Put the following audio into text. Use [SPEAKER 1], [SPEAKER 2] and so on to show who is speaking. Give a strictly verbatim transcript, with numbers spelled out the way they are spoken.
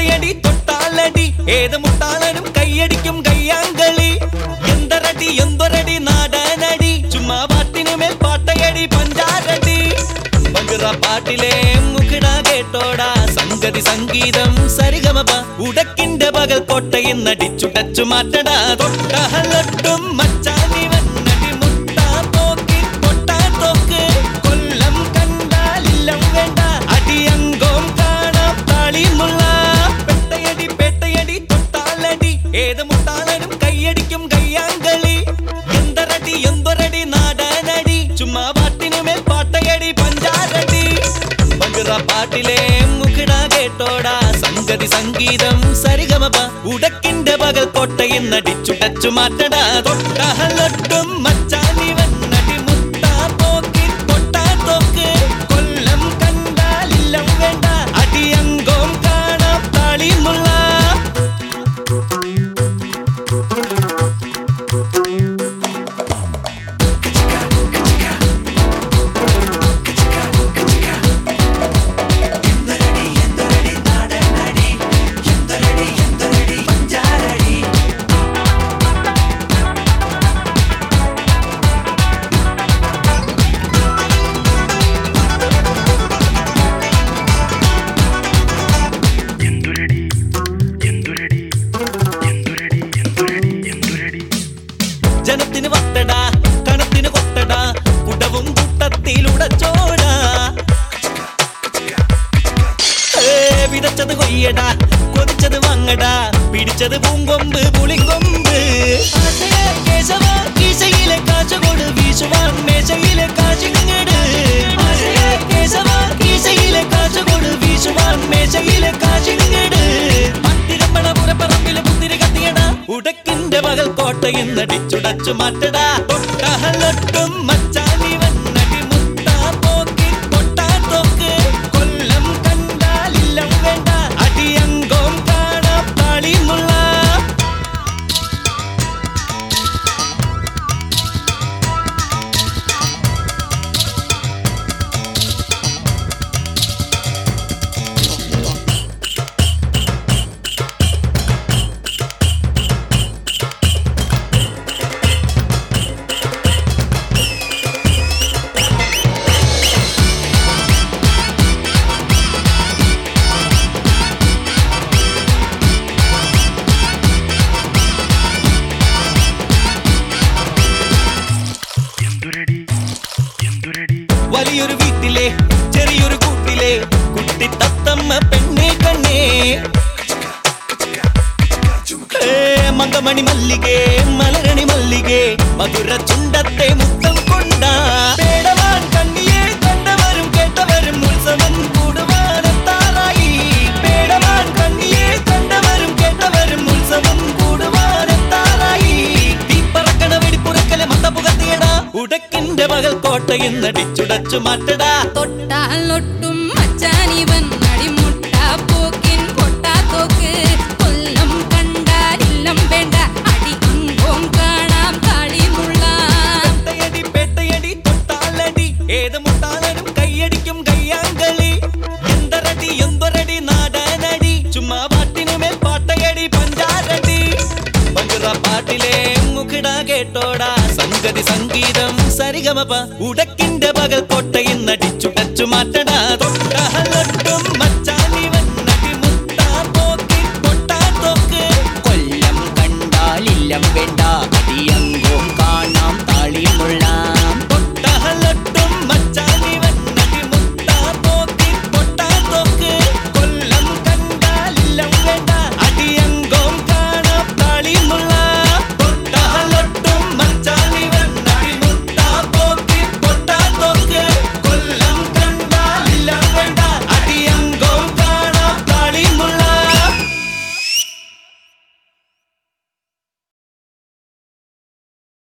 [SPEAKER 1] പെട്ടയടി തൊട്ടാലടി ഏത് മുട്ടാളനും കയ്യടിക്കും കയ്യാങ്കളി എന്തരടി എന്തൊരടി നാടനടി ചുമ്മാ പാട്ടിന് മേൽ പാട്ടയടി പഞ്ചാരടി മധുര പാട്ടിലെ മുഖിട കേട്ടോടാ സംഗതി സംഗീതം സരിഗമപ ഉടക്കിന്റെ പകൽ കോട്ടയിൽ നടിച്ചുടച്ചു മാറ്റടാ തൊട്ടഹലൊട്ടും മച്ചാനി വന്നടി മുട്ടാ പോക്കി പൊട്ടാ തോക്ക് കൊല്ലം കണ്ടാലില്ലം വേണ്ട അടിയങ്കോം കാണാം താളിമുള്ള പെട്ടയടി പെട്ടയടി തൊട്ടാലടി ഏത് മുട്ടാളനും കയ്യടിക്കും കയ്യാങ്കളി എന്തരടി എന്തൊരടി നാടനടി ചുമ്മാ പാട്ടിനു മേൽ പാട്ടയടി പഞ്ചാരടി മധുര പാട്ടിലെ മുഖിട കേട്ടോടാ സംഗതി സംഗീതം സരിഗമപ ഉടക്കിന്റെ പകൽ കോട്ടയിൽ നടിച്ചുടച്ചു മാറ്റടാ തൊട്ടഹലൊട്ടും മച്ചാനി വന്നടി മുട്ടാ പോക്കി പൊട്ടാ തോക്ക് കൊല്ലം കണ്ടാലില്ലം വേണ്ട അടിയങ്കോം കാണാം താളിമുള്ള ജനത്തിന് വട്ടടാ കണത്തിന് കൊട്ടടാ കുടവും കൂട്ടത്തിലുടച്ചോടാ വിതച്ചത് കൊയ്യടാ കൊതിച്ചത് വാങ്ങടാ പിടിച്ചത് പൂങ്കൊമ്പ് പുളിങ്കൊമ്പ് കേശവ കീശയിലെ കാശുകൊട് വീശുവാൻ മേശയിലെ കാശിങ്ങട് കേശവ കീശയിലെ കാശുകൊട് വീശുവാൻ മേശയിലെ കാശിങ്ങട് പത്തിരമ്പണ പുറപ്പറമ്പിലെ പുത്തിരി കത്തിയടാ ഉടക്കിന്റെ പകൽ കോട്ടയിൽ നടിച്ചുടച്ചു മാറ്റടാ തൊട്ടഹലൊട്ടും മച്ചാനി വന്നടി മുട്ടാ പോക്കി പൊട്ടാ തോക്ക് കൊല്ലം കണ്ടാലില്ലം വേണ്ട അടിയങ്കോം കാണാം താളിമുള്ള വലിയൊരു വീട്ടിലെ ചെറിയൊരു കൂട്ടിലെ കുട്ടി തത്തമ്മ പെണ്ണേ കണ്ണേ മങ്കമണി മല്ലികേ മലരണി മല്ലികേ മധുര ചുണ്ടത്തെ മുത്തം കൊണ്ട പേടവാൻ കണ്ണിയെ കണ്ടവരും കേട്ടവരും ഉത്സവം കൂടുവാനെത്താറായി പേടവാൻ കണ്ണിയെ കണ്ടവരും കേട്ടവരും ഉത്സവം കൂടുവാനെത്താറായി തീ പറക്കണ വെടിപ്പുറക്കലെ മത്തപ്പുകത്തിയടാ ഉടക്കിന്റെ പകൽ കോട്ടയിൽ നടിച്ചുടച്ചു മാറ്റടാ
[SPEAKER 2] തൊട്ടാലൊട്ടും മച്ചാനി വന്നടി മുട്ടാ പോക്കിൻ പൊട്ടാ തോക്ക് കൊല്ലം കണ്ടാലില്ലം വേണ്ട അടിയങ്കോം കാണാം താളിമുള്ള
[SPEAKER 1] പെട്ടയടി പെട്ടയടി തൊട്ടാലടി ഏത് മുട്ടാളനും കയ്യടിക്കും കയ്യാങ്കളി എന്തരടി എന്തൊരടി നാടനടി ചുമ്മാ പാട്ടിനു മേൽ പാട്ടയടി പഞ്ചാരടി മധുര പാട്ടിലെ മുഖിട കേട്ടോടാ സംഗതി സംഗീതം സരിഗമപ ഉടക്കിന്റെ പകൽ കോട്ടയിൽ നടിച്ചുടച്ചു മാറ്റടാ